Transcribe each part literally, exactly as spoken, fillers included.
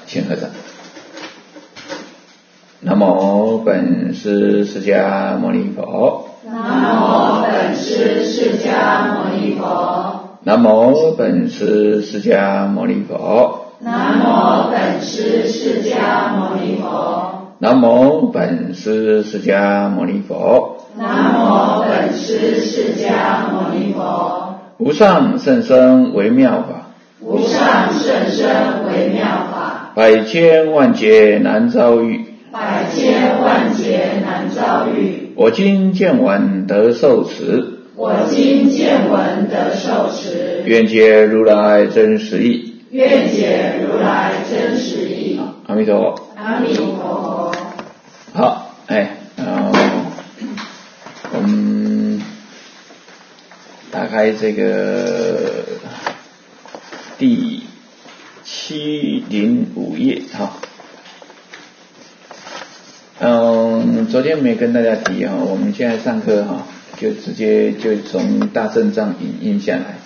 请合掌。南无本师释迦牟尼佛。 南无本师释迦牟尼佛。 南无本师释迦牟尼佛。 南无本师释迦牟尼佛。 南无本师释迦牟尼佛。 南无本师释迦牟尼佛。 无上甚深微妙法。 无上甚深微妙法。 百千万劫难遭遇。 百千万劫难遭遇。 我今见闻得受持。 我今见闻得受持。 愿解如来真实义。 愿解如来真实义。 阿弥陀佛。 阿弥陀佛。 好，哎，呃，我们打开这个第七零五页哈。嗯，昨天没跟大家提哈，我们现在上课哈，就直接就从大正藏引印下来，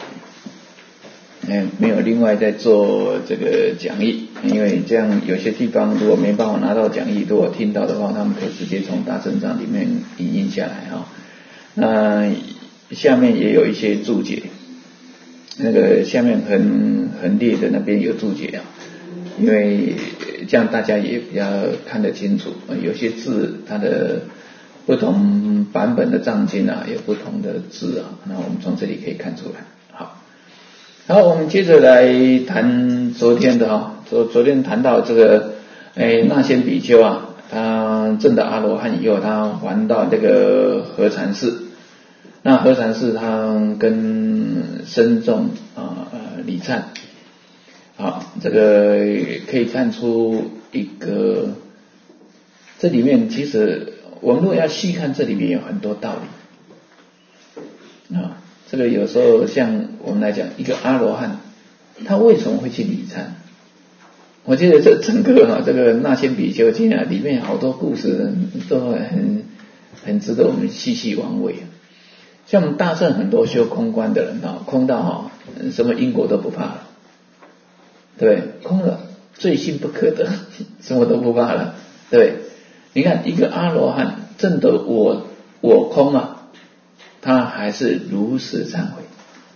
嗯，没有另外再做这个讲义，因为这样有些地方如果没办法拿到讲义，如果听到的话，他们可以直接从大正藏里面引印下来哈。那下面也有一些注解，那个下面横横列的那边有注解啊。因为这样大家也比较看得清楚，有些字它的不同版本的藏经啊，有不同的字啊，那我们从这里可以看出来。好，然后我们接着来谈昨天的哈，昨昨天谈到这个，哎，那仙比丘啊，他证到阿罗汉以后，他还到这个和禅寺，那和禅寺他跟僧众啊呃礼忏。好，这个可以看出一个，这里面其实我们如果要细看，这里面有很多道理啊。这个有时候像我们来讲，一个阿罗汉，他为什么会去礼忏？我觉得这整个哈、啊，这个那仙比丘经啊，里面好多故事都很很值得我们细细玩味。像我们大乘很多修空观的人啊，空到哈、啊，什么因果都不怕了。对，空了，罪性不可得，什么都不怕了。对，你看一个阿罗汉证得我我空啊，他还是如实忏悔。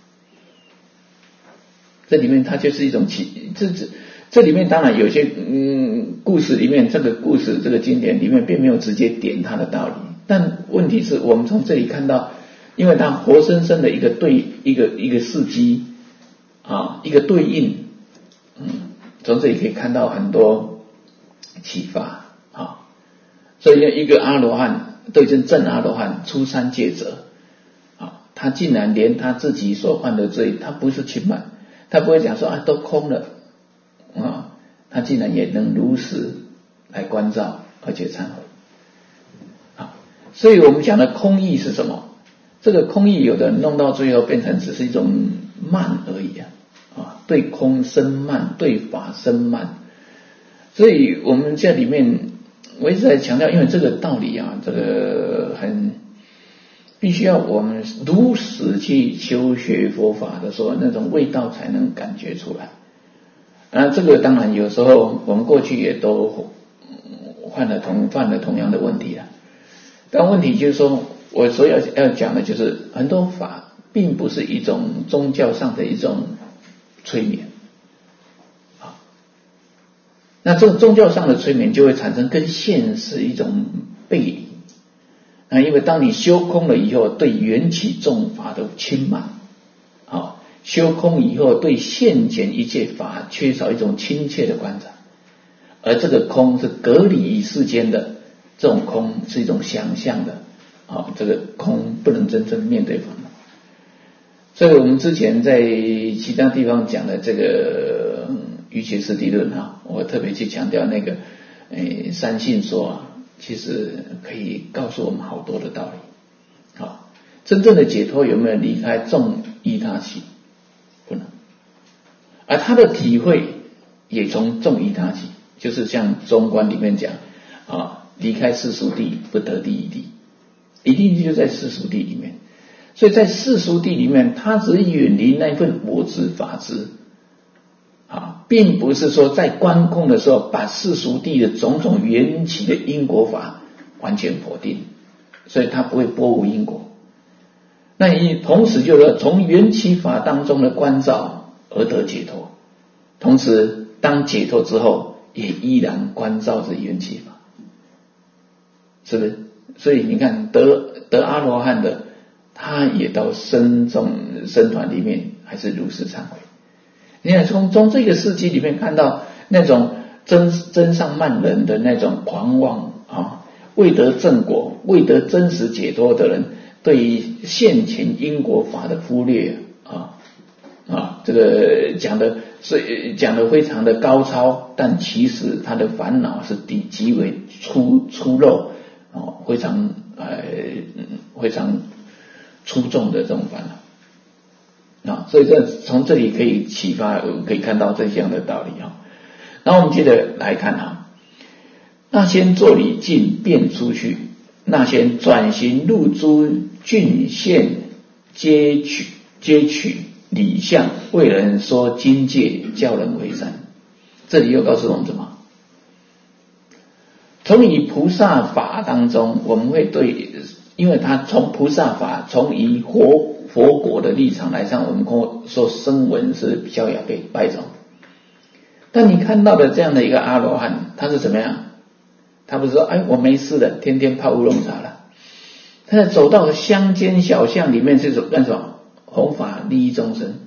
这里面它就是一种起，这这这里面当然有些嗯故事里面，这个故事这个经典里面并没有直接点它的道理，但问题是我们从这里看到，因为它活生生的一个对一个一个事迹啊，一个对应。嗯，从这里可以看到很多启发啊，所以一个阿罗汉对真正阿罗汉出三界者啊，他竟然连他自己所犯的罪，他不是轻慢，他不会讲说啊都空了啊，他竟然也能如实来关照而且忏悔啊，所以我们讲的空义是什么？这个空义有的弄到最后变成只是一种慢而已啊。啊，对空生慢，对法生慢，所以我们在里面我一直在强调，因为这个道理啊，这个很必须要我们如实去修学佛法的时候，那种味道才能感觉出来。啊，这个当然有时候我们过去也都犯了同犯了同样的问题了，但问题就是说，我所要要讲的就是很多法并不是一种宗教上的一种催眠啊，那这种宗教上的催眠就会产生跟现实一种背离啊，因为当你修空了以后，对缘起众法的轻慢啊，修空以后对现前一切法缺少一种亲切的观察，而这个空是隔离于世间的，这种空是一种想象的啊，这个空不能真正面对烦恼。所以我们之前在其他地方讲的这个瑜伽师地论哈，我特别去强调那个诶三性说啊，其实可以告诉我们好多的道理。好，真正的解脱有没有离开众依他起？不能。而他的体会也从众依他起，就是像中观里面讲啊，离开世俗地不得第一地，一定就在世俗地里面。所以在世俗地里面，他只远离那份我执法执啊，并不是说在观空的时候把世俗谛的种种缘起的因果法完全否定，所以他不会拨无因果。那你同时就是说从缘起法当中的关照而得解脱，同时当解脱之后也依然关照着缘起法，是不是？所以你看得得阿罗汉的，他也到僧众僧团里面还是如实忏悔。你看从从这个事迹里面看到那种真真上慢人的那种狂妄啊，未得正果未得真实解脱的人对于现前因果法的忽略啊啊，这个讲的是讲的非常的高超，但其实他的烦恼是极极为粗粗陋哦，非常呃非常出众的这种烦恼啊，所以这从这里可以启发，可以看到这样的道理啊。然后我们接着来看啊，那先作礼尽便出去，那先转行入诸郡县，皆取皆取理相，为人说经戒，教人为善。这里又告诉我们什么？从以菩萨法当中，我们会对，因为他从菩萨法，从以佛佛果的立场来上，我们说声闻是比较要被拜种。但你看到的这样的一个阿罗汉，他是怎么样？他不是说哎我没事了，天天泡乌龙茶了。他走到乡间小巷里面去干什么？弘法利益众生。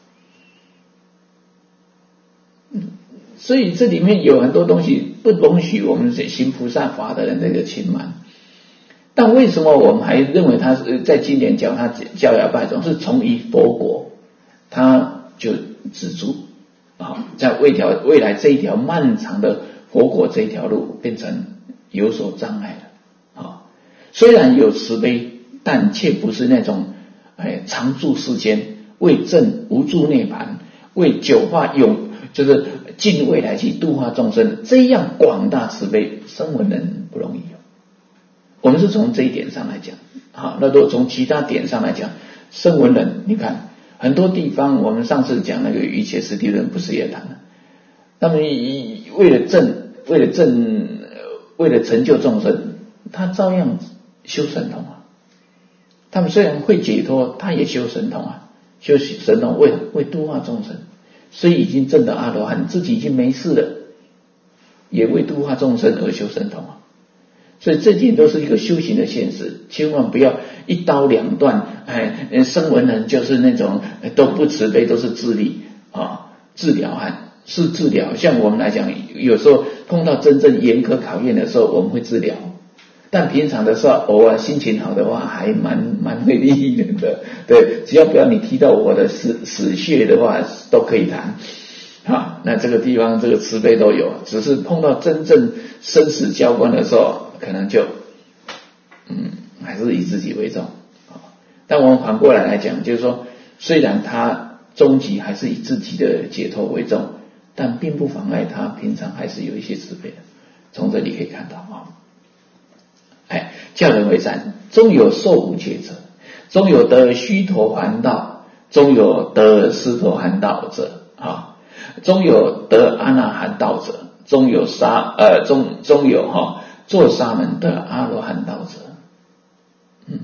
所以这里面有很多东西不容许我们行菩萨法的人这个轻慢。但为什么我们还认为他是在经典讲他教要拜种，是从以佛果，他就止住啊，在未条未来这一条漫长的佛果这一条路变成有所障碍了啊。虽然有慈悲，但却不是那种哎常住世间，为证无住涅槃，为九化永就是尽未来去度化众生，这样广大慈悲声闻人不容易有。我们是从这一点上来讲啊，那都从其他点上来讲，声闻人你看很多地方，我们上次讲那个瑜伽师地论不是也谈了，他们为了证为了证为了成就众生，他照样修神通啊。他们虽然会解脱，他也修神通啊，修神通为为度化众生，所以已经证得阿罗汉，自己已经没事了，也为度化众生而修神通啊。所以这点都是一个修行的现实，千万不要一刀两断。哎，声闻人就是那种都不慈悲，都是自利啊，治疗汉是治疗。像我们来讲，有时候碰到真正严苛考验的时候，我们会治疗。但平常的时候，偶尔心情好的话，还蛮蛮会利益人的。对，只要不要你提到我的死死穴的话，都可以谈。啊，那这个地方这个慈悲都有，只是碰到真正生死交关的时候，可能就嗯还是以自己为重啊。但我们反过来来讲，就是说，虽然他终极还是以自己的解脱为重，但并不妨碍他平常还是有一些慈悲的。从这里可以看到啊，哎，教人为善，终有受无戒者，终有得须陀洹道，终有得斯陀含道者啊。终有得阿那含道者，终有沙呃终终有哈做沙门得阿罗汉道者，嗯，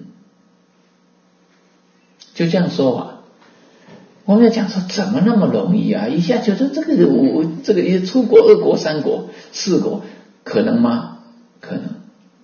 就这样说法。我们要讲说怎么那么容易啊？一下觉得这个我这个也出国二国三国四国可能吗？可能。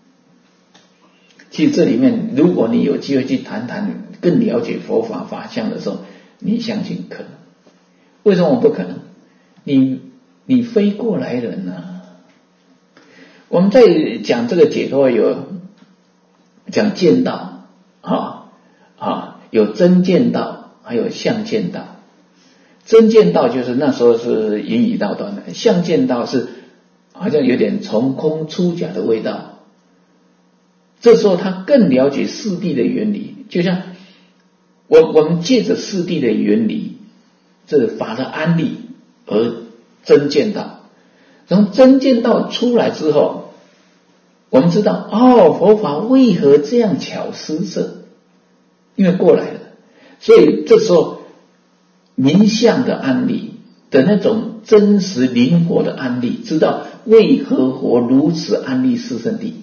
其实这里面，如果你有机会去谈谈更了解佛法法相的时候，你相信可能。为什么我不可能？你你非过来人啊！我们在讲这个解脱有讲见道啊啊，有真见道，还有相见道。真见道就是那时候是言语道断的，相见道是好像有点从空出假的味道。这时候他更了解四谛的原理，就像我我们借着四谛的原理，这个法的安立而真见道，从真见道出来之后，我们知道哦，佛法为何这样巧施设？因为过来了，所以这时候名相的安立的那种真实灵活的安立，知道为何活如此安立四圣谛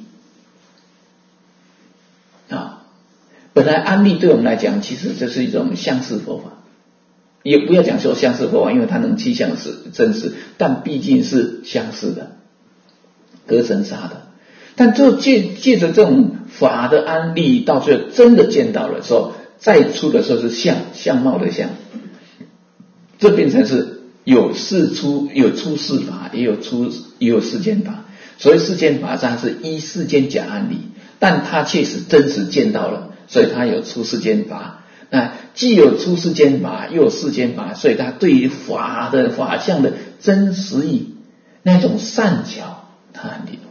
啊。本来安立对我们来讲，其实这是一种相似佛法，也不要讲说相似佛法，因为它能趋向是真实，但毕竟是相似的，隔层纱的。但就借借着这种法的安立，到最后真的见到了时候，再出的时候是相相貌的相，这变成是有事出有出世法，也有出也有世间法。所谓世间法，它是依世间假安立，但它确实真实见到了，所以它有出世间法。那既有出世间法，又有世间法，所以它对于法的法相的真实意那种善巧，它很灵活。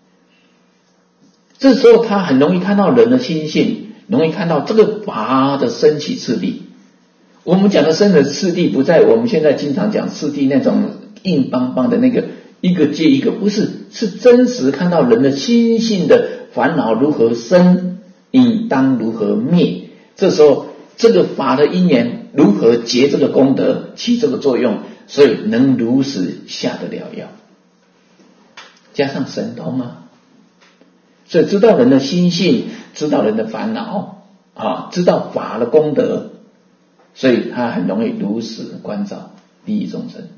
这时候他很容易看到人的心性，容易看到这个法的升起次第。我们讲的生的次第，不在我们现在经常讲次第那种硬邦邦的那个一个接一个，不是，是真实看到人的心性的烦恼如何生，应当如何灭。这时候这个法的因缘如何结这个功德，起这个作用，所以能如实下得了药，加上神通啊。所以知道人的心性，知道人的烦恼啊，知道法的功德，所以他很容易如实关照利益众生。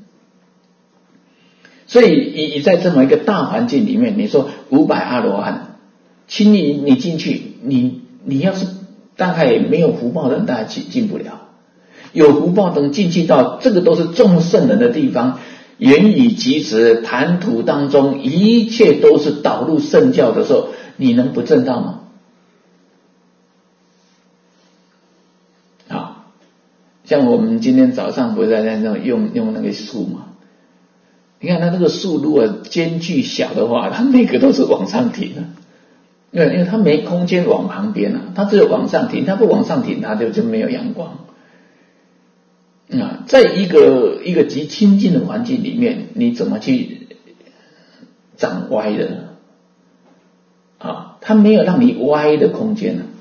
所以以在这么一个大环境里面，你说五百阿罗汉，轻易你进去，你你要是大概没有福报的人，大概进进不了。有福报的人进去到这个都是众圣人的地方，言语及时谈吐当中，一切都是导入圣教的时候，你能不正道吗？好，像我们今天早上不是在那种用用那个树嘛？你看它这个树如果间距小的话，它每个都是往上挺的，因为因为它没空间往旁边啊，它只有往上挺，它不往上挺，它就就没有阳光。啊，在一个一个极清净的环境里面，你怎么去长歪的啊？它没有让你歪的空间呢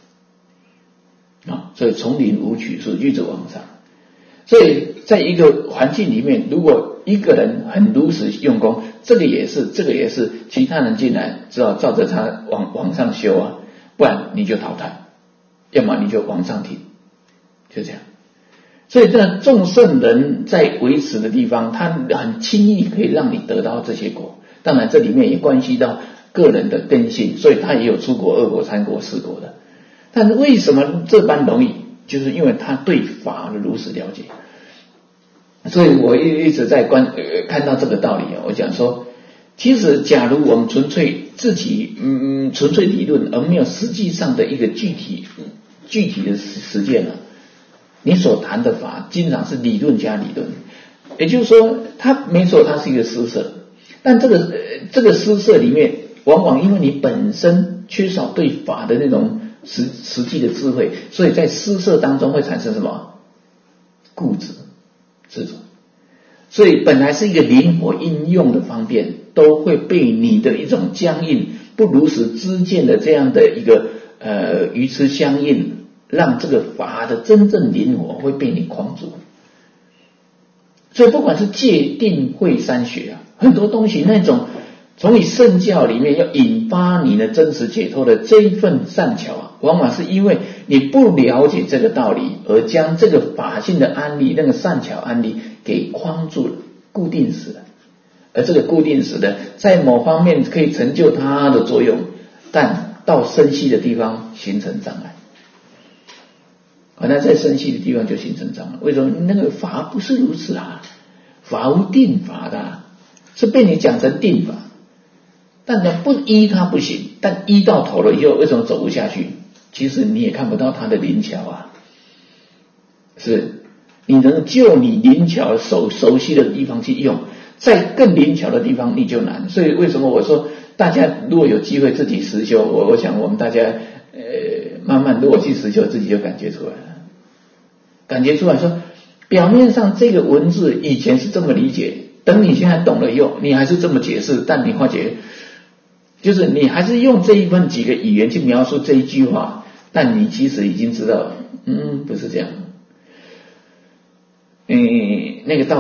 啊，所以丛林无取处，一直往上。所以在一个环境里面，如果一个人很如实用功，这个也是，这个也是，其他人进来只好照着他往往上修啊，不然你就淘汰，要么你就往上提，就这样。所以这众圣人在维持的地方，他很轻易可以让你得到这些果。当然这里面也关系到个人的根性，所以他也有出国、二国、三国、四国的。但是为什么这般容易？就是因为他对法的如实了解。所以我一一直在观、呃、看到这个道理啊，我讲说，其实假如我们纯粹自己嗯纯粹理论，而没有实际上的一个具体具体的实践啊，你所谈的法经常是理论加理论，也就是说，它没错，它是一个施设，但这个、呃、这个施设里面，往往因为你本身缺少对法的那种实实际的智慧，所以在施设当中会产生什么固执、执着，所以本来是一个灵活应用的方便，都会被你的一种僵硬、不如实知见的这样的一个呃鱼痴相应。让这个法的真正灵活会被你框住。所以不管是戒定慧三学啊，很多东西那种从你圣教里面要引发你的真实解脱的这一份善巧啊，往往是因为你不了解这个道理，而将这个法性的安立，那个善巧安立给框住了，固定死了。而这个固定死的在某方面可以成就它的作用，但到深细的地方形成障碍。好，那在深细的地方就形成障碍。为什么？那个法不是如此啊，法无定法的、啊，是被你讲成定法，但呢不依它不行，但依到头了以后，为什么走不下去？其实你也看不到它的灵巧啊，是你能就你灵巧熟熟悉的地方去用，在更灵巧的地方你就难。所以为什么我说大家如果有机会自己实修，我我想我们大家呃慢慢如果去实修，自己就感觉出来了，感觉出来说表面上这个文字以前是这么理解，等你现在懂了以后，你还是这么解释，但你发觉就是你还是用这一份几个语言去描述这一句话，但你其实已经知道，嗯，不是这样。嗯，那个到底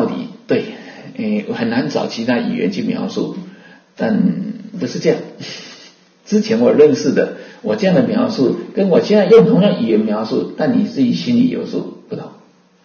对，诶，很难找其他语言去描述，但不是这样。之前我认识的，我这样的描述，跟我现在用同样语言描述，但你自己心里有数，不同，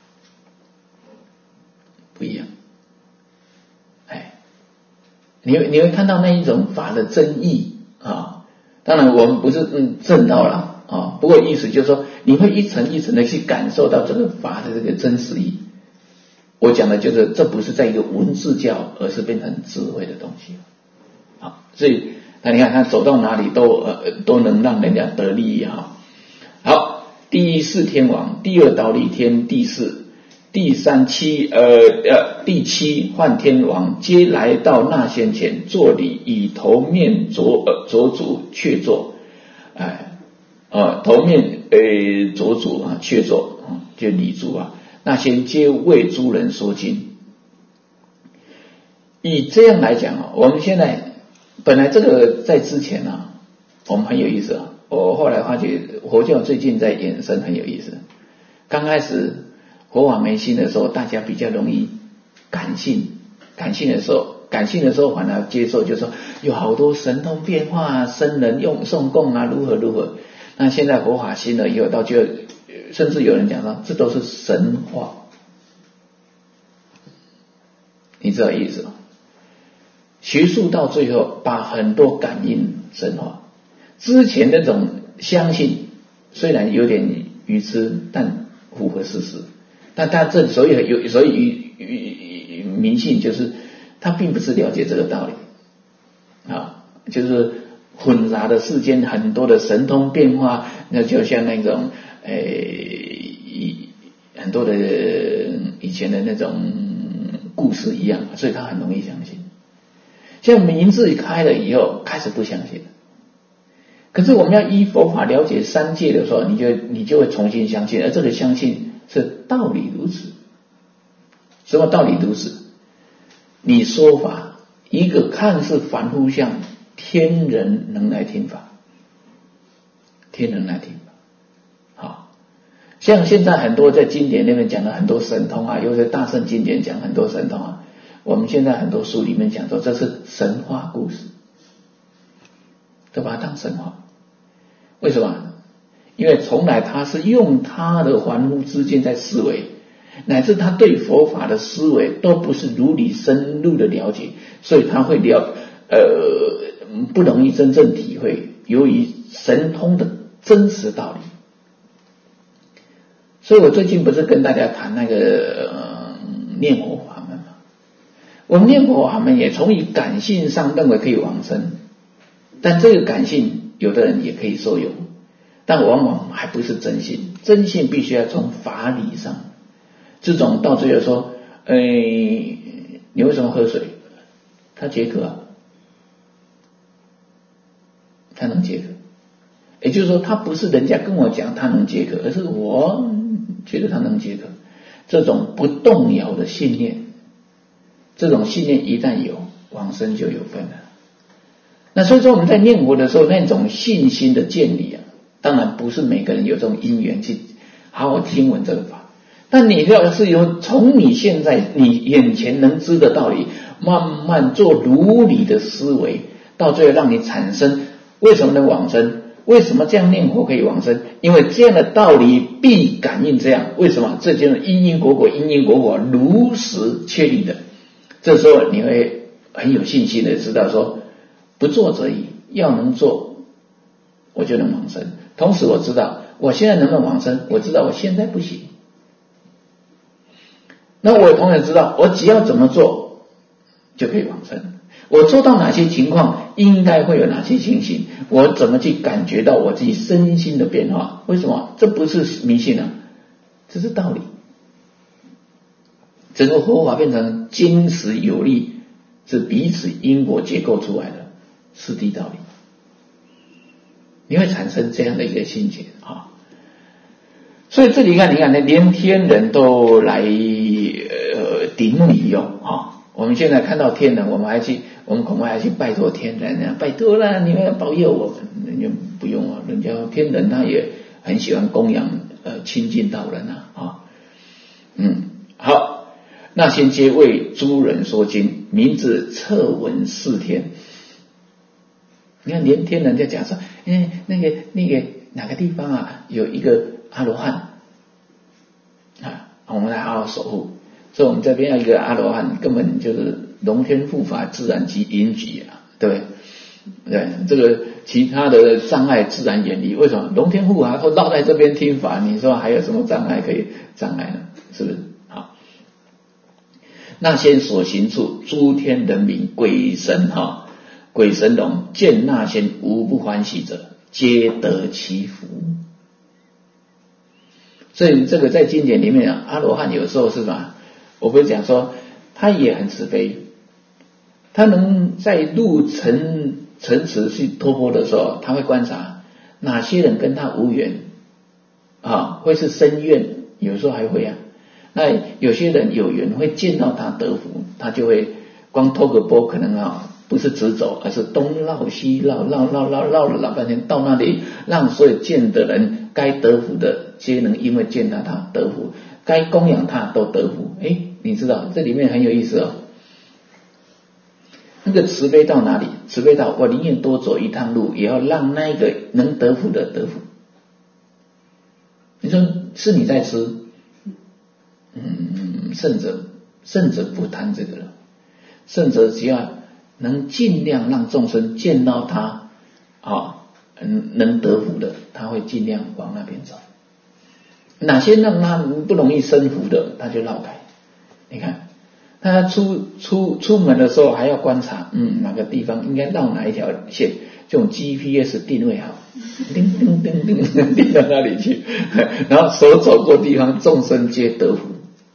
不一样。哎，你会你会看到那一种法的真意啊。当然，我们不是嗯证到了啊，不过意思就是说，你会一层一层的去感受到这个法的这个真实意。我讲的就是，这不是在一个文字教，而是变成智慧的东西。好，所以那你看他走到哪里都呃都能让人家得利益哈。好，第四天王，第二忉利天，第四、第三七呃呃第七幻天王，皆来到那仙前作礼，以头面着呃着足却坐，哎呃头面呃着足啊却坐啊就礼足啊。那些皆为诸人说经。以这样来讲啊，我们现在本来这个在之前啊，我们很有意思啊。我后来发觉佛教最近在衍生很有意思。刚开始佛法没兴的时候，大家比较容易感性，感性的时候，感性的时候反而接受，就是说有好多神通变化，僧人用诵供啊，如何如何。那现在佛法兴了以后，到就甚至有人讲说，这都是神话，你知道意思吗？学术到最后把很多感应神话，之前那种相信虽然有点愚痴，但符合事实。但他这所以有所以愚愚迷信，就是他并不是了解这个道理啊，就是混杂的世间很多的神通变化，那就像那种诶很多的以前的那种故事一样，所以他很容易相信。像名字开了以后，开始不相信了。可是我们要依佛法了解三界的时候，你就你就会重新相信，而这个相信是道理如此。什么道理如此？你说法一个看似凡夫相，天人能来听法，天人来听法。好，像现在很多在经典那边讲了很多神通啊，有些大圣经典讲很多神通啊，我们现在很多书里面讲说这是神话故事，都把它当神话。为什么？因为从来他是用他的凡夫之见在思维，乃至他对佛法的思维都不是如理深入的了解，所以他会了呃不容易真正体会由于神通的真实道理。所以我最近不是跟大家谈那个、呃、念佛法门吗？我们念佛法门也从以感性上认为可以往生，但这个感性有的人也可以受用，但往往还不是真性，真性必须要从法理上。这种到最后说，哎，你为什么喝水？他解渴啊，他能解渴。也就是说，他不是人家跟我讲他能解渴，而是我觉得他能解渴。这种不动摇的信念，这种信念一旦有，往生就有分了。那所以说我们在念佛的时候，那种信心的建立啊，当然不是每个人有这种因缘去好好听闻这个法，但你要是有从你现在你眼前能知的道理，慢慢做如理的思维，到最后让你产生为什么能往生，为什么这样念佛可以往生，因为这样的道理必感应这样，为什么？这就是因因果果因因果果如实确立的。这时候你会很有信心的知道说，不做则已，要能做我就能往生。同时我知道我现在能不能往生，我知道我现在不行，那我同样知道我只要怎么做就可以往生，我做到哪些情况应该会有哪些情形，我怎么去感觉到我自己身心的变化。为什么？这不是迷信啊，这是道理。整个佛法变成坚实有力，是彼此因果结构出来的四谛道理，你会产生这样的一个心结啊。所以这里看，你看，连天人都来呃顶礼哦啊。我们现在看到天人，我们还去，我们恐怕还去拜托天人啊，拜托啦，你们要保佑我们。人家不用啊，人家天人他也很喜欢供养呃亲近道人啊啊。嗯，好。 那先皆为诸人说经，名字测闻四天。你看连天人在讲说，哎，那个那个哪个地方啊，有一个阿罗汉啊，我们来好好守护。所以我们这边要一个阿罗汉，根本就是龙天护法，自然即允许啊，对不对？对，这个其他的障碍自然远离。为什么龙天护法都绕在这边听法？你说还有什么障碍可以障碍呢？是不是？好，那仙所行处，诸天人民鬼神哈，鬼神龙见那仙无不欢喜者，皆得其福。所以这个在经典里面啊，阿罗汉有时候是什么？我不是讲说他也很慈悲，他能在入尘尘池去托钵的时候，他会观察哪些人跟他无缘啊，会是深怨，有时候还会啊。那有些人有缘会见到他得福，他就会光托个钵，可能啊不是直走，而是东绕西绕，绕绕绕绕了老半天，到那里让所有见的人该得福的皆能因为见到他得福，该供养他都得福。诶，你知道这里面很有意思哦。那个慈悲到哪里？慈悲到我宁愿多走一趟路，也要让那个能得福的得福。你说是你在吃，嗯，圣者圣者不谈这个了，圣者只要能尽量让众生见到他啊，能得福的，他会尽量往那边走。哪些让他不容易生福的，他就绕开。你看他出出出门的时候还要观察，嗯，哪个地方应该绕哪一条线，这种 G P S 定位好，叮叮叮叮定到哪里去，然后所走过地方众生皆得福。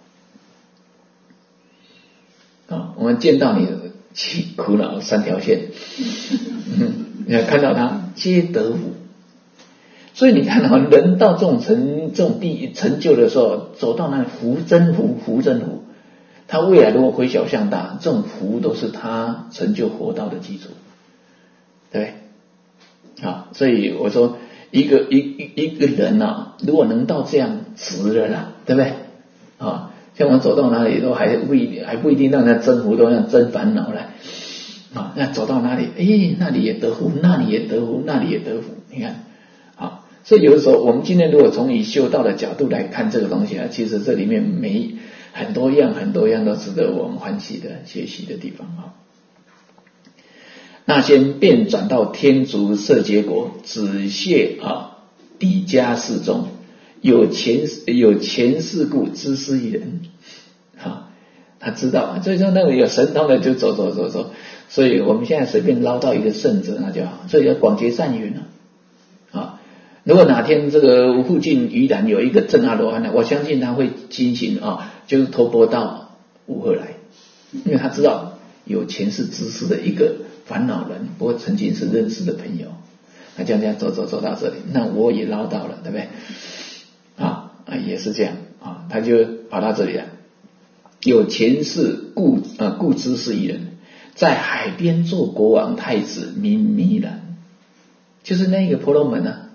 啊，我们见到你起苦恼三条线，嗯，你看到他皆得福。所以你看啊，人到这种成这种地成就的时候，走到那里福增福，福增福。他未来如果回小向大，这种福都是他成就活道的基础，对不对？啊，所以我说一个一一一个人啊，如果能到这样值了啦，对不对？啊，像我走到哪里都还不一定还不一定让他增福，都让增烦恼来啊。那走到哪里，诶，那里也得福，那里也得福，那里也得福，你看啊。所以有的时候我们今天如果从以修道的角度来看这个东西啊，其实这里面没很多样很多样都值得我们欢喜的学习的地方啊。那先便转到天竺色结国，只谢啊底家世中，有前有前世故，知师一人啊，他知道，所以说那个有神通的就走走走走，所以我们现在随便捞到一个圣者那就好，所以要广结善缘啊。啊，如果哪天这个附近宜兰有一个正阿罗汉呢，我相信他会进行啊，就是托钵到五河来，因为他知道有前世知识的一个烦恼人，不过曾经是认识的朋友，那这样这样走走走到这里，那我也捞到了，对不对？啊啊，也是这样啊，他就跑到这里来，有前世故呃故知是一人，在海边做国王太子名弥然，就是那个婆罗门啊。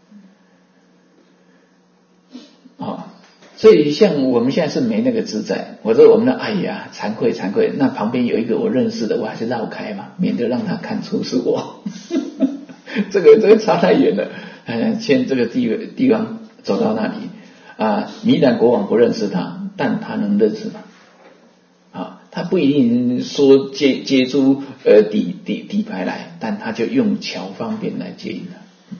啊，所以像我们现在是没那个自在，我说我们的哎呀惭愧惭愧，那旁边有一个我认识的，我还是绕开嘛，免得让他看出是我。这个这个差太远了，哎，先这个地地方走到那里啊，弥然国王不认识他，但他能认识他啊，他不一定说接接出呃底底底牌来，但他就用巧方便来接引他。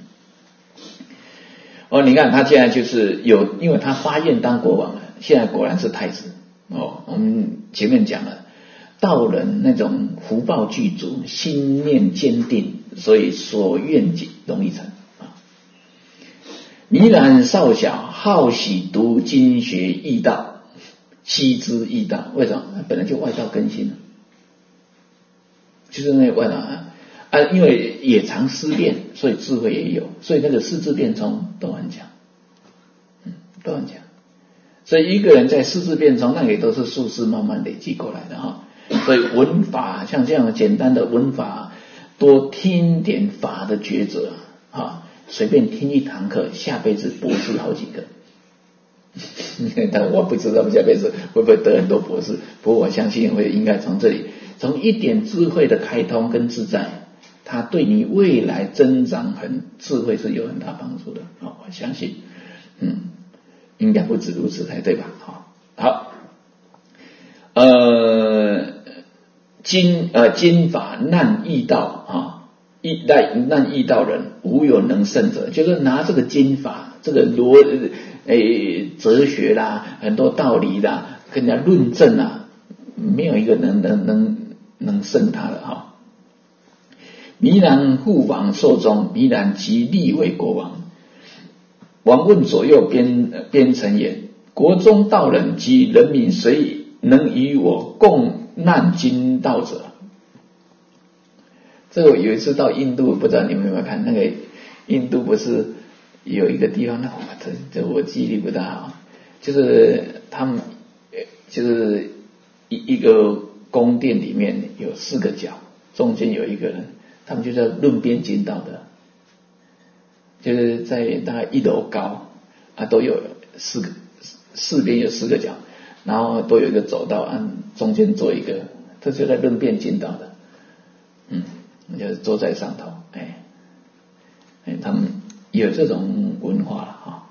哦，你看他现在就是有，因为他发愿当国王了，现在果然是太子。哦，我们前面讲了，道人那种福报具足，心念坚定，所以所愿容易成啊。弥然少小，好喜读经学义道，悉知义道。为什么？他本来就外道根性了，就是那个外道啊。啊，因为也常思辨，所以智慧也有，所以那个四智辩聪都很强，嗯，都很强。所以一个人在四智辩聪，那也都是数字慢慢累积过来的哈。所以文法像这样简单的文法，多听点法的抉择啊，随便听一堂课，下辈子博士好几个但我不知道下辈子会不会得很多博士，不过我相信会应该从这里，从一点智慧的开通跟自在，它对你未来增长很智慧是有很大帮助的啊，我相信，嗯，应该不止如此才对吧？好，好，呃，经呃经法难易道啊，易难难易道人无有能胜者，就是拿这个经法，这个逻诶哲学啦，很多道理啦，跟人家论证啊，没有一个能能能能胜他的哈。弥然父王寿终，弥然即立为国王。王问左右边边臣言：国中道人及人民，谁能与我共难经道者？这个有一次到印度，不知道你们有没有看那个印度不是有一个地方，那我这这我记忆力不大好，就是他们就是一一个宫殿里面有四个角，中间有一个人，他们就叫论边经道的，就是在大概一楼高啊，都有四个四边有四个角，然后都有一个走道，按中间做一个，这就在论边经道的，嗯，就是坐在上头，哎，哎，他们有这种文化了哈。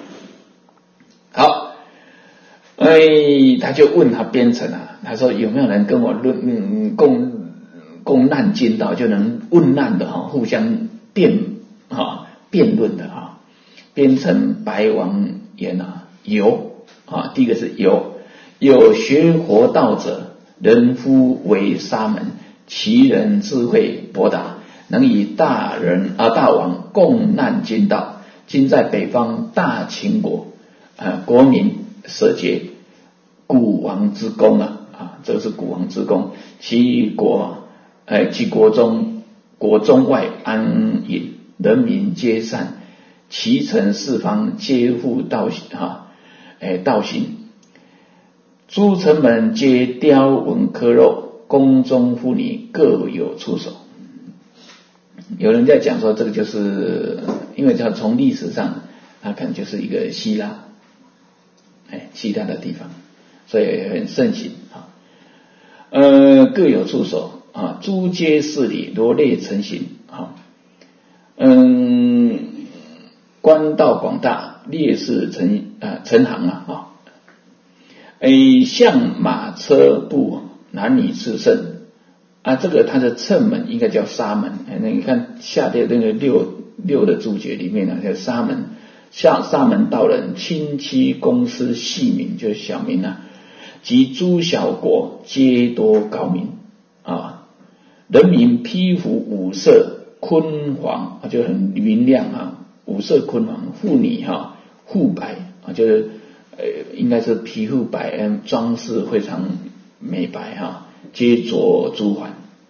好，哎，他就问他边臣啊，他说有没有人跟我论嗯共共难经道，就能问难的哈，互相辩哈辩论的哈。边臣白王言啊，有啊，第一个是有，有学佛道者，人夫为沙门，其人智慧博达，能与大人啊大王共难经道。今在北方大秦国，啊，国民舍劫古王之功啊，啊，这是古王之功。其国，哎，其国中国中外安隐，人民皆善，其城四方皆复道啊，哎，道行。诸城门皆雕纹刻肉，宫中妇女各有出手。有人在讲说，这个就是因为它从历史上，它可能就是一个希腊，哎，希腊的地方，所以很盛行啊。呃，各有出手啊，诸皆事理，罗列成形啊。嗯，官道广大，烈士成啊成行啊啊。哎，象马车步，男女炽盛。啊，这个它的乘门应该叫沙门，哎，那你看下列那个六六的注解里面呢，叫沙门，下沙门道人，亲戚公司细民，就是小民啊，及诸小国皆多高明啊，人民披服五色坤煌啊，就很明亮啊，五色坤煌，妇女哈肤白啊，就是呃应该是皮肤白，嗯，装饰非常美白哈。皆着珠环，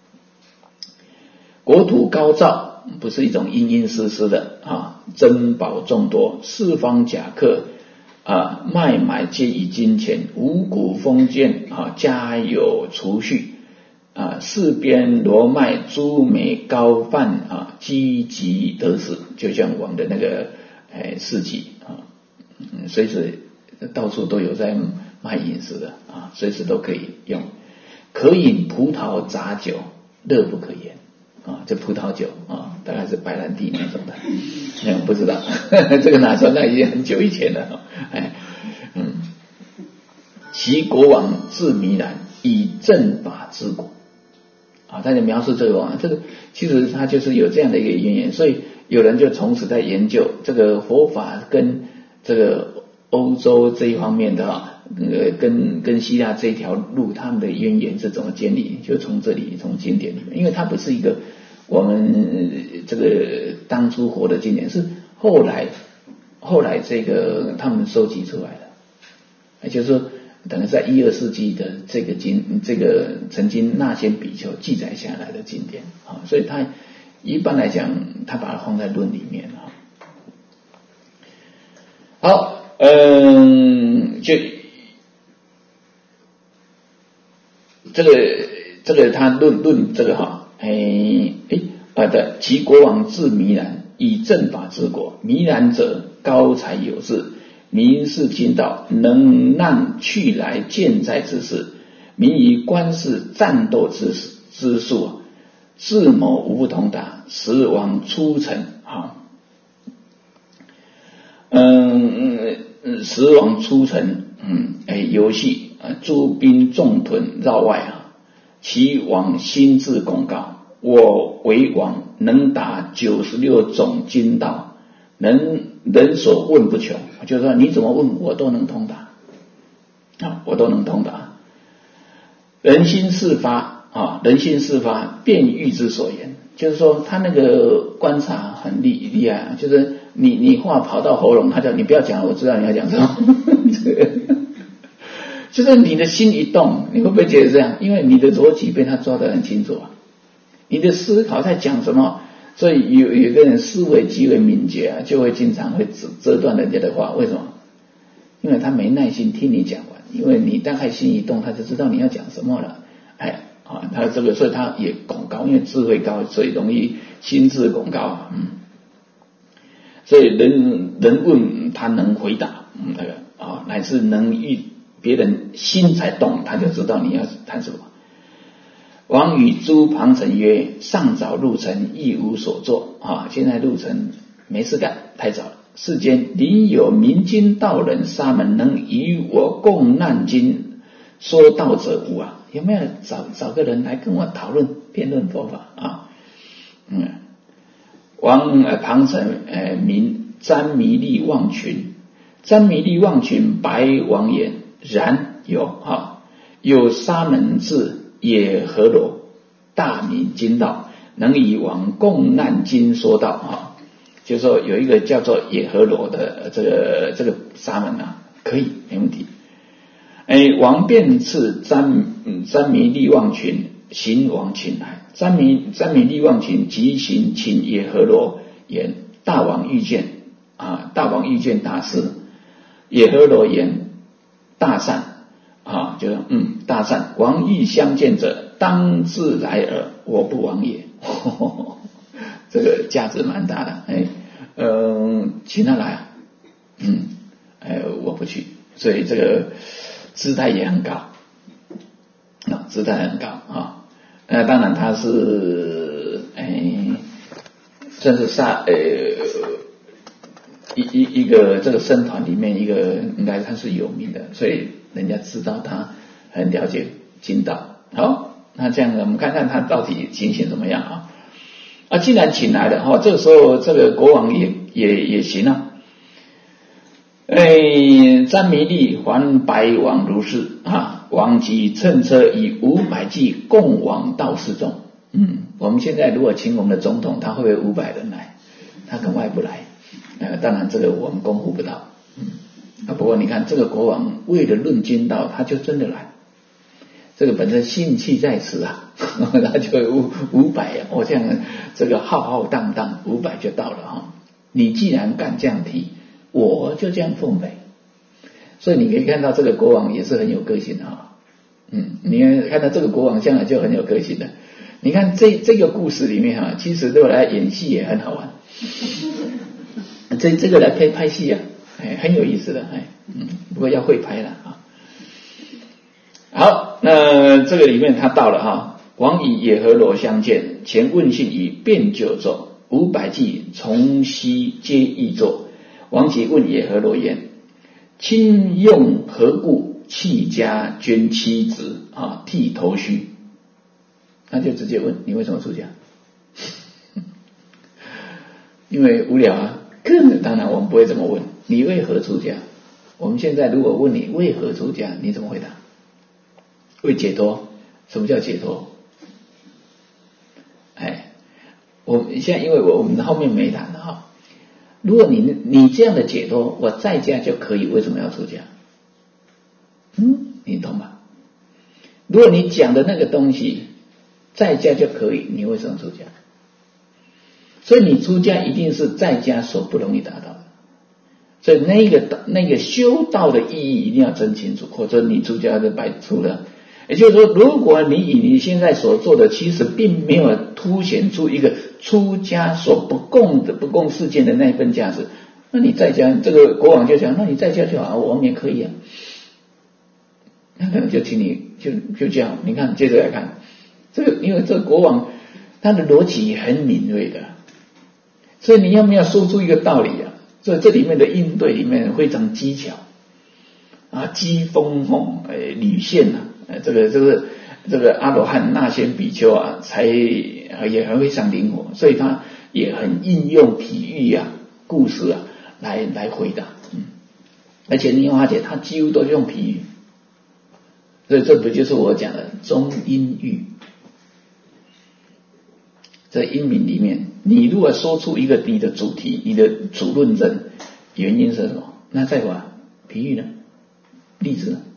国土高照，不是一种阴阴湿湿的啊，珍宝众多，四方甲客啊，卖买皆以金钱，五谷丰贱啊，家有储蓄啊，四边罗麦，珠美高贩啊，积极得势，就像我们的那个哎市集啊，嗯，随时到处都有在卖饮食的啊，随时都可以用。可饮葡萄杂酒，乐不可言啊！这葡萄酒啊，大概是白兰地那种的，嗯，不知道这个拿出来那已经很久以前了，哎，嗯，其国王自弥然，以正法治国啊。他就描述这个王，这个其实他就是有这样的一个渊源，所以有人就从此在研究这个佛法跟这个欧洲这一方面的啊。呃，跟跟希腊这条路，他们的渊源是怎么建立？就从这里，从经典里面，因为它不是一个我们这个当初活的经典，是后来后来这个他们收集出来的，也就是说，等于在一二世纪的这个经，这个曾经那些比丘记载下来的经典啊，所以它一般来讲，他把它放在论里面啊。好，嗯，就。这个这个他论论这个哈，哎哎啊的，其国王自弥然，以正法治国。弥然者高才有志， 民是经道，能让去来健在之事，民以观世战斗之之术，智谋无不通达，时往出尘啊。嗯嗯，时往出尘，嗯，哎，游戏啊，诸兵众屯绕外啊，其王心智功高，我为王能达九十六种经道，能人所问不穷，就是说你怎么问我都能通达啊，我都能通达。人心事发啊，人心事发，便喻之所言，就是说他那个观察很厉厉害啊，就是你你话跑到喉咙，他叫你不要讲了，我知道你要讲什么。这个就是你的心一动，你会不会觉得这样？因为你的逻辑被他抓得很清楚啊，你的思考在讲什么，所以有有个人思维极为敏捷啊，就会经常会折折断人家的话。为什么？因为他没耐心听你讲完，因为你大概心一动，他就知道你要讲什么了。哎啊，他这个所以他也拱高，因为智慧高，所以容易心智拱高。嗯，所以人人问他能回答，嗯，那个啊，乃是能遇别人心才动，他就知道你要谈什么。王与诸旁臣曰：上早入城，亦无所作啊！现在入城没事干，太早了。世间临有明经道人沙门，能与我共难经说道者无啊？有没有找找个人来跟我讨论辩论佛法啊？嗯，王呃旁臣呃名瞻弥利望群，瞻弥利望群白王言：然有啊，有沙门至也何罗，大明经道，能以王共难经说道啊，就是说有一个叫做也何罗的这个这个沙门啊，可以没问题。哎，王便赐瞻瞻弥利望群行王请来，瞻弥瞻弥利望群即行请也何罗言：大王欲见啊，大王欲见大师。也何罗言：大善啊，就是嗯大善，王欲相见者，当自来耳，我不往也。呵呵呵，这个价值蛮大的，哎，嗯、呃，请他来啊，嗯，哎，我不去，所以这个姿态也很高，啊，姿态很高啊。那当然他是哎，算是萨呃一一一个这个僧团里面一个应该他是有名的，所以人家知道他很了解经道。好，那这样我们看看他到底情形怎么样啊？啊，既然请来了哈，这个时候这个国王也也也行啊。哎，瞻弥利还白王如是啊，王即乘车以五百骑共往道示众。嗯，我们现在如果请我们的总统，他会不会五百人来？他跟外不来。呃，当然这个我们功夫不到。嗯，啊，不过你看这个国王为了论经道，他就真的来。这个本身性气在此啊，他就五五百啊，我这样这个浩浩荡荡五百就到了哈。你既然敢这样提，我就这样奉陪。所以你可以看到这个国王也是很有个性的哈。嗯，你看到这个国王将来就很有个性的。你看这这个故事里面哈，其实对我来演戏也很好玩。这这个来可以拍戏啊，哎，很有意思的，哎，嗯，不过要会拍了啊。好，那这个里面他到了哈，王以也何罗相见，前问讯以辩九奏，五百骑从西皆易作。王即问也何罗言：卿用何故弃家捐妻子啊，剃头须？他就直接问你为什么出家？因为无聊啊。当然我们不会这么问，你为何出家？我们现在如果问你为何出家，你怎么回答？为解脱。什么叫解脱？哎，我们现在因为我我们后面没谈哈。如果你你这样的解脱，我在家就可以，为什么要出家？嗯，你懂吧？如果你讲的那个东西在家就可以，你为什么出家？所以你出家一定是在家所不容易达到的，所以那个那个修道的意义一定要真清楚，或者你出家就白出了。也就是说，如果你以你现在所做的，其实并没有凸显出一个出家所不共的不共世间的那一份价值， 那你在家，这个国王就讲，那你在家就好，王也可以啊。那可能就听你就就这样，你看接着来看这个，因为这个国王他的逻辑很敏锐的，所以你要不要说出一个道理啊？所以这里面的应对里面非常技巧啊，机锋锋，哎，吕线啊，这个这个这个阿罗汉那仙比丘啊，才也很非常灵活，所以他也很应用比喻啊、故事啊来来回答，嗯，而且你会发觉他几乎都是用比喻。所以这不就是我讲的中因喻？在因明里面，你如果说出一个你的主题、你的主论证，原因是什么？那再把比喻呢？例子呢？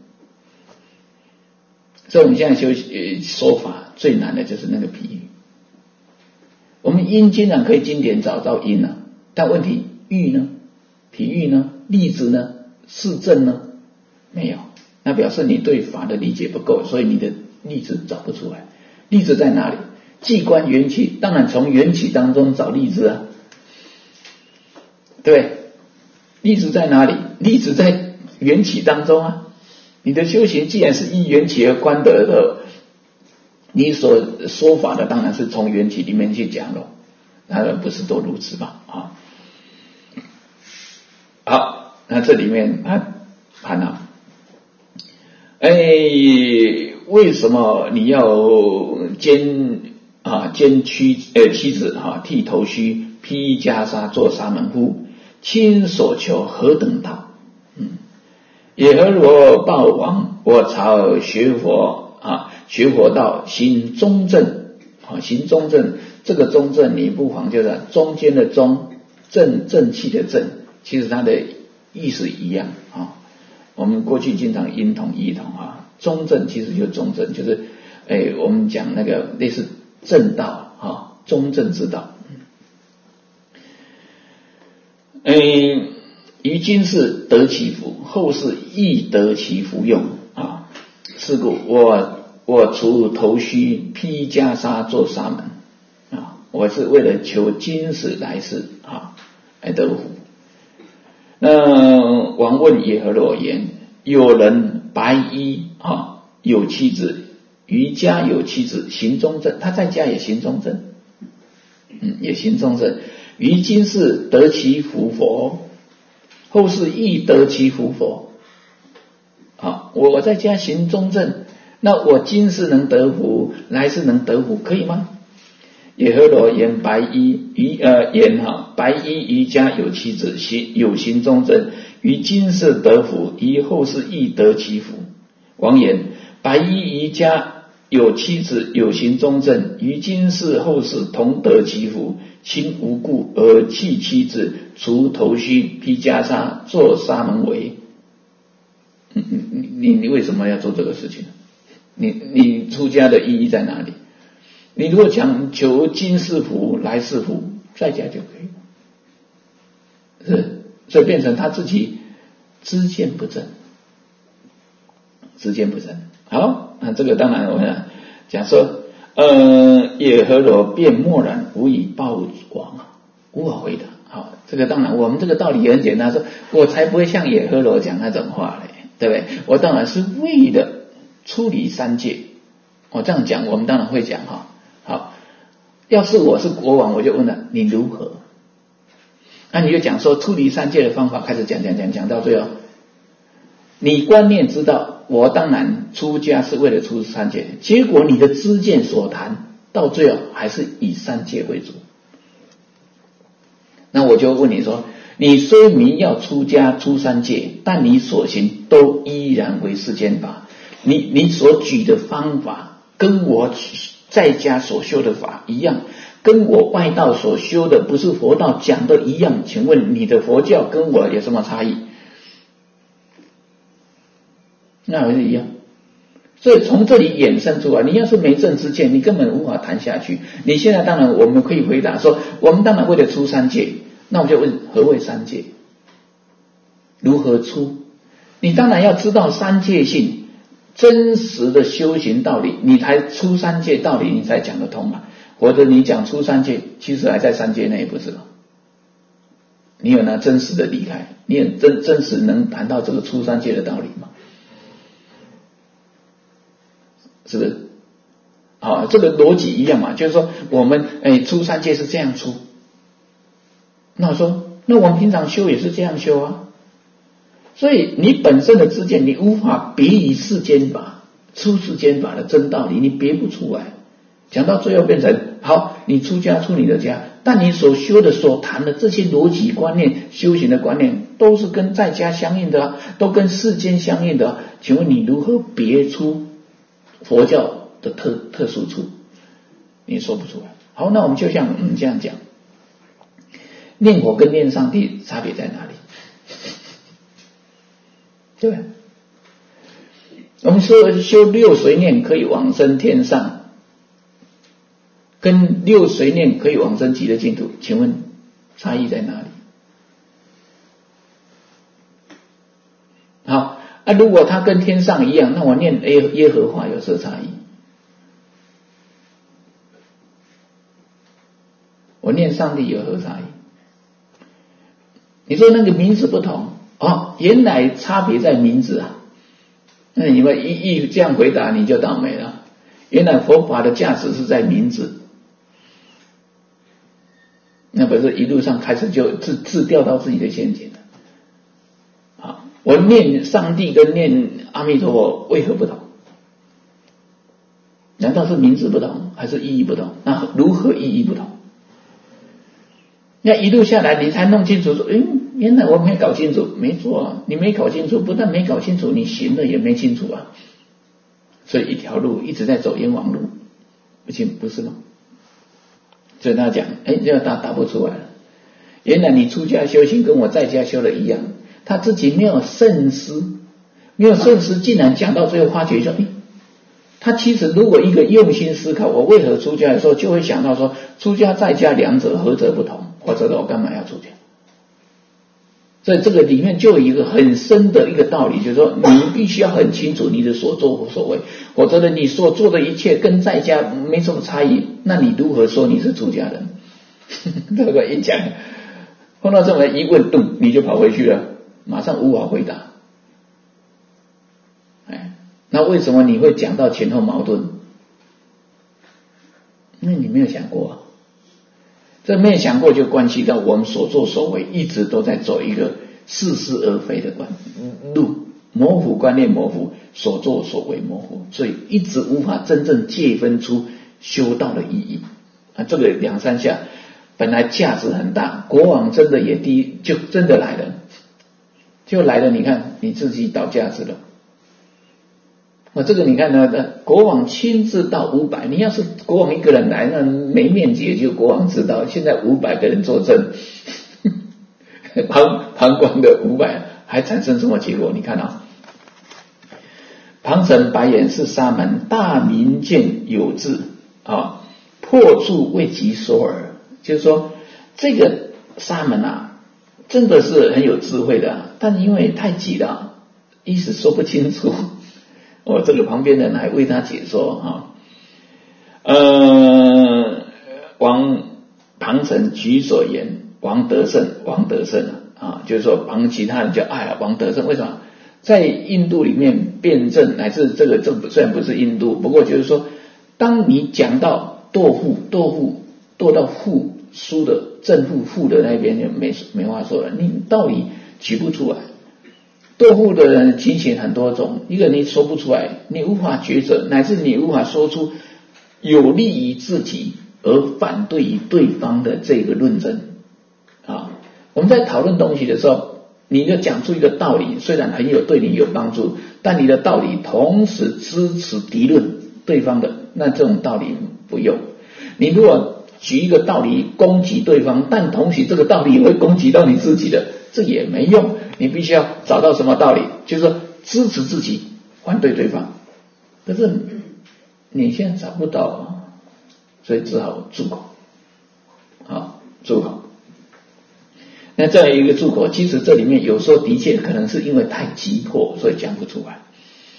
所以我们现在修呃说法最难的就是那个比喻。我们因经常可以经典找到因啊，但问题喻呢？比喻呢？例子呢？事证呢？没有。那表示你对法的理解不够，所以你的例子找不出来。例子在哪里？既观缘起，当然从缘起当中找例子啊，对，例子在哪里？例子在缘起当中啊。你的修行既然是依缘起而观得的，你所说法的当然是从缘起里面去讲咯，那不是都如此吗？啊，好，那这里面他谈了。哎，为什么你要兼啊兼妻呃妻子哈、啊、剃头须披袈裟做沙门乎？亲所求何等道？嗯，也何罗报王，我朝学佛啊，学佛道行中正啊，行中正，这个中正你不妨就是中间的中，正正气的正，其实它的意思一样啊。我们过去经常音同义同啊，中正其实就是中正，就是哎，我们讲那个类似正道啊，中正之道。哎，于今世得其福，后世亦得其福用啊。是故我我除头须披袈裟做沙门啊，我是为了求今世来世啊来得福。那王问耶和罗言：有人白衣啊，有妻子，于家有妻子，行中正，他在家也行中正，嗯，也行中正。于今世得其福佛，后世亦得其福佛。啊，我在家行中正，那我今世能得福，来世能得福，可以吗？耶和罗言白衣于呃言哈白衣于家有妻子，行有行中正，于今世得福，于后世亦得其福。王言白衣于家有妻子，有行中正，于今世后世同得其福。亲无故而弃妻子，除头须，披袈裟，做沙门为。你你你为什么要做这个事情？你你出家的意义在哪里？你如果讲求今世福来世福，在家就可以，是，所以变成他自己知见不正，知见不正。好，那这个当然我们讲说，呃，耶和罗便默然，无以报王啊，无法回答。好，这个当然我们这个道理也很简单，说我才不会像耶和罗讲那种话嘞，对不对？我当然是为了出离三界，我这样讲，我们当然会讲哈。好，要是我是国王，我就问了你如何？那你就讲说出离三界的方法，开始讲讲讲讲到最后，你观念知道，我当然出家是为了出三界，结果你的知见所谈，到最后还是以三界为主。那我就问你说，你虽名要出家出三界，但你所行都依然为世间法，你你所举的方法跟我在家所修的法一样，跟我外道所修的不是佛道讲的一样，请问你的佛教跟我有什么差异？那还是一样。所以从这里衍生出来，你要是没正知见，你根本无法谈下去。你现在当然我们可以回答说，我们当然为了出三界，那我就问何谓三界？如何出？你当然要知道三界性真实的修行道理，你才出三界道理，你才讲得通嘛。或者你讲出三界，其实还在三界内，不是吗？ 你有那真实的离开？你有真真实能谈到这个出三界的道理吗？是不是？好，这个逻辑一样嘛，就是说我们哎出三界是这样出，那我说那我们平常修也是这样修啊，所以你本身的知见你无法别于世间法，出世间法的真道理你别不出来，讲到最后变成好，你出家出你的家，但你所修的所谈的这些逻辑观念修行的观念都是跟在家相应的啊，都跟世间相应的啊，请问你如何别出佛教的特特殊处？你说不出来。好，那我们就像嗯这样讲，念佛跟念上帝差别在哪里？对不对？我们说修六随念可以往生天上，跟六随念可以往生极乐净土，请问差异在哪里？好啊，如果它跟天上一样，那我念耶耶和华有什么差异？我念上帝有何差异？你说那个名字不同哦，原来差别在名字啊。那你们一一这样回答你就倒霉了。原来佛法的价值是在名字，那不是一路上开始就自自掉到自己的陷阱了。好，我念上帝跟念阿弥陀佛为何不同？难道是名字不同，还是意义不同？那如何意义不同？那一路下来你才弄清楚说，诶，原来我没搞清楚。没错啊，你没搞清楚，不但没搞清楚，你行的也没清楚啊。所以一条路一直在走冤枉路，不行，不是吗？所以他讲，诶，这个答答不出来了。原来你出家修行跟我在家修的一样，他自己没有慎思，没有慎思，竟然讲到最后发觉说，诶，他其实如果一个用心思考，我为何出家的时候，就会想到说，出家在家两者何者不同？或者我干嘛要出家？所以这个里面就有一个很深的一个道理，就是说你必须要很清楚你的所作所为，否则呢你所做的一切跟在家没什么差异，那你如何说你是出家人？这个一讲碰到这么一问，咚你就跑回去了，马上无法回答。哎，那为什么你会讲到前后矛盾？那你没有想过啊，这没有想过就关系到我们所作所为一直都在走一个似是而非的观路，模糊观念模糊，所作所为模糊，所以一直无法真正界分出修道的意义啊！这个两三下本来价值很大，国王真的也第一就真的来了，就来了，你看你自己倒价值了。那这个你看呢？国王亲自到五百，你要是国王一个人来，那没面子也就国王知道。现在五百个人作证，旁旁观的五百还产生什么结果？你看啊，旁生白眼是沙门，大明见有志啊，破处未及说耳，就是说这个沙门啊，真的是很有智慧的、啊，但因为太急了，一时说不清楚。哦，这个旁边人还为他解说啊，呃，王旁生举所言，王得胜，王得胜啊，就是说旁其他人叫哎呀王得胜，为什么？在印度里面辩证乃至这个这虽然不是印度，不过就是说，当你讲到堕父堕父堕到父输的正父父的那边就没没话说了，你道理举不出来。堕父的人情形很多种，一个你说不出来，你无法抉择，乃至你无法说出有利于自己而反对于对方的这个论证啊。我们在讨论东西的时候，你就讲出一个道理，虽然很有对你有帮助，但你的道理同时支持敌论对方的，那这种道理不用。你如果举一个道理攻击对方，但同时这个道理也会攻击到你自己的，这也没用。你必须要找到什么道理，就是说支持自己，反对对方。可是你现在找不到，所以只好住口，好住口。那这样一个住口，其实这里面有时候的确可能是因为太急迫，所以讲不出来。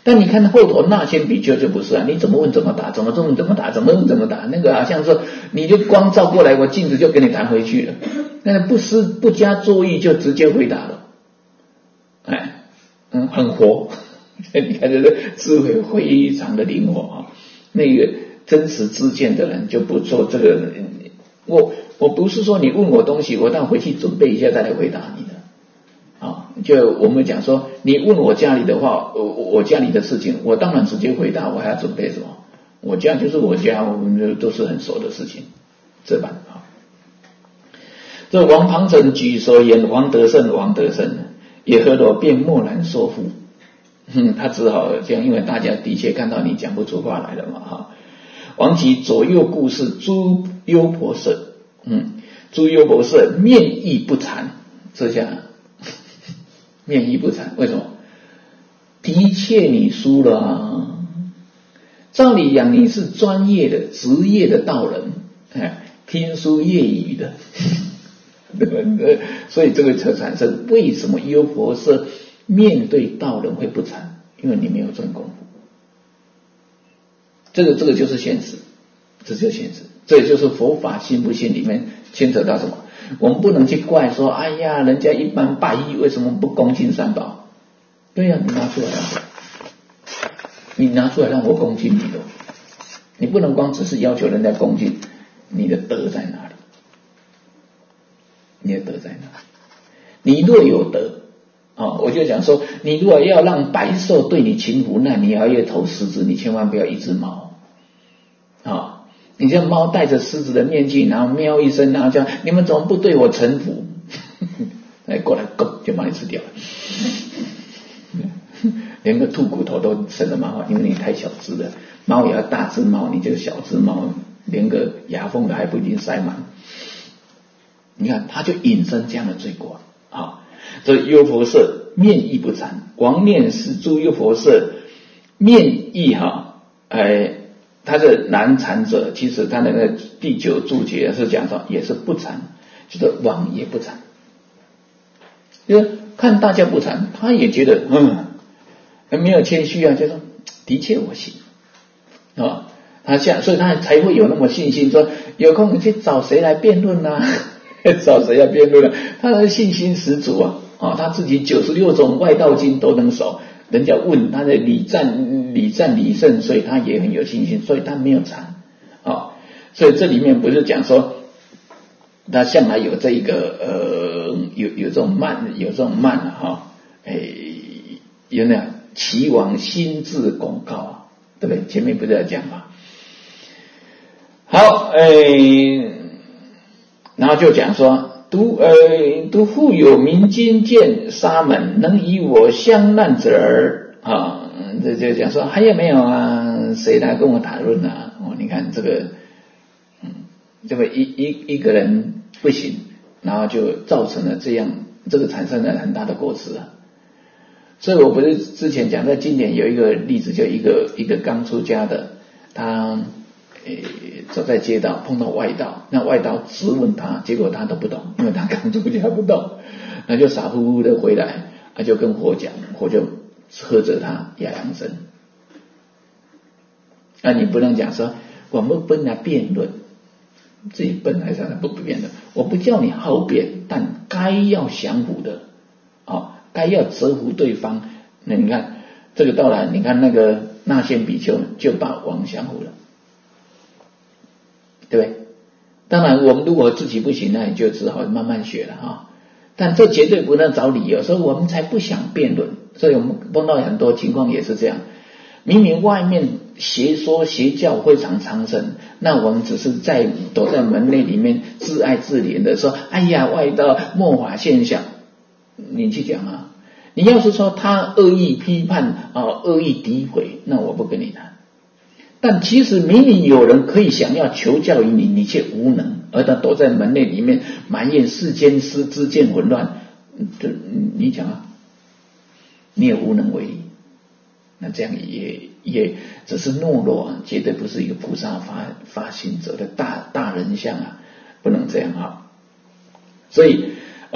但你看后头那些比丘就不是啊，你怎么问怎么答，怎么问怎么答，怎么问怎么答，那个好像说你就光照过来，我镜子就给你弹回去了，那不思不加作意就直接回答了，哎，嗯，很活，你看这个智慧非常的灵活啊，那个真实知见的人就不做这个，我我不是说你问我东西，我当然回去准备一下再来回答你的。啊，就我们讲说，你问我家里的话，我我家里的事情，我当然直接回答，我还要准备什么？我家就是我家，我们都是很熟的事情，这般啊。这王庞成举手言：“王得胜，王得胜。”耶和罗便默然说服，嗯，他只好这样，因为大家的确看到你讲不出话来了嘛，哈。王及左右顾视诸优婆塞，嗯，诸优婆塞面亦不惭，这下。面亦不惭，为什么？的确你输了啊！照理讲你是专业的、职业的道人，哎，拼书业余的，对不对？所以这个才产生为什么优婆塞面对道人会不惭？因为你没有真功夫。这个这个就是现实，这就是现实，这也就是佛法信不信里面牵扯到什么？我们不能去怪说，哎呀，人家一般拜医为什么不恭敬三宝？对呀、啊，你拿出来啊，你拿出来让我恭敬你的，你不能光只是要求人家恭敬，你的德在哪里？你的德在哪里？你若有德啊、哦，我就讲说，你如果要让百兽对你勤服，那你要一头狮子，你千万不要一只猫啊。哦，你这猫带着狮子的面具，然后喵一声，然后叫你们怎么不对我臣服？哎，过来，狗就把你吃掉了，连个兔骨头都生得蛮好，因为你太小只了。猫也要大只猫，你这个小只猫，连个牙缝还不一定塞满。你看，他就引申这样的罪过啊。这优婆塞面亦不惭，王念是诸优婆塞面亦哈，哎。他是难产者，其实他那个第九注解是讲说也是不惭，就是王也不惭，就是看大家不惭，他也觉得嗯没有谦虚啊，就说的确我行啊、哦，他像所以他才会有那么信心，说有空你去找谁来辩论啊，找谁来辩论啊？他的信心十足啊，哦，他自己九十六种外道经都能熟。人家问他的礼赞礼赞礼胜，所以他也很有信心，所以他没有惭啊、哦。所以这里面不是讲说他向来有这一个呃有有这种慢有这种慢哈、哦，哎有那样齐王心智广高啊，对不对？前面不是在讲吗？好，哎，然后就讲说。独呃独复有明经见沙门，能以我相难者儿啊，这就讲说还有没有啊？谁来跟我谈论啊？哦，你看这个，嗯，这么一一一个人不行，然后就造成了这样，这个产生了很大的过失啊。所以我不是之前讲在经典有一个例子，就一个一个刚出家的，他。诶，走在街道碰到外道，那外道质问他，结果他都不懂，因为他刚出家不懂，那就傻乎乎的回来，他就跟佛讲，佛就喝着他哑扬声。那你不能讲说我们本来辩论，自己本来上不辩论，我不叫你好辩，但该要降服的啊、哦，该要折服对方。那你看这个道来，你看那个那仙比丘就把王降服了。对不对？当然我们如果自己不行，那你就只好慢慢学了哈。但这绝对不能找理由，所以我们才不想辩论。所以我们碰到很多情况也是这样，明明外面邪说邪教非常昌盛，那我们只是在躲在门内里面自爱自怜的说，哎呀，外道末法现象，你去讲啊。你要是说他恶意批判啊，恶意诋毁，那我不跟你谈。但其实明明有人可以想要求教于你，你却无能，而他躲在门内里面埋怨世间之之间混乱，这你讲啊，你也无能为力。那这样也也只是懦弱啊，绝对不是一个菩萨发发行者的大大人相啊，不能这样啊。所以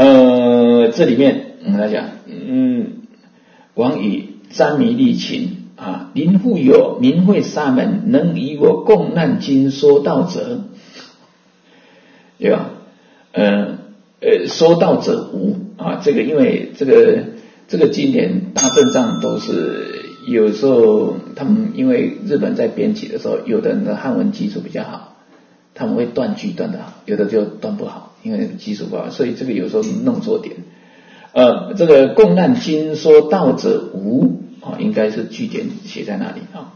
呃，这里面我们来讲，嗯，王以瞻弥力勤啊，临复有明慧沙门，能与我共难经说道者，对吧？呃呃，说道者无啊，这个因为这个这个经典大致上都是有时候他们因为日本在编辑的时候，有的人的汉文基础比较好，他们会断句断得好，有的就断不好，因为基础不好，所以这个有时候弄错点。呃，这个共难经说道者无啊，应该是句点写在那里啊。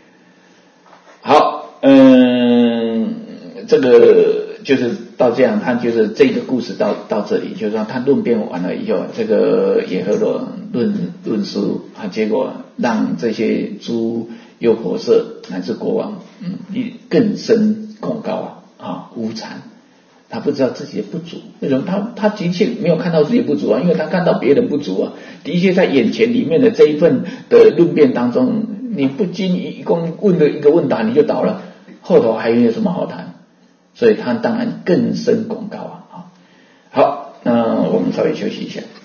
好，嗯，这个就是到这样，他就是这个故事到到这里，就是说他论辩完了以后，这个耶和罗论论述啊，结果让这些诸优婆塞乃至国王，嗯，更深恐高啊啊无惭。他不知道自己的不足，为什么？他他的确没有看到自己不足啊，因为他看到别人不足啊。的确在眼前里面的这一份的论辩当中，你不经一共问了一个问答你就倒了，后头还有什么好谈？所以他当然更深恐高啊。好，那我们稍微休息一下。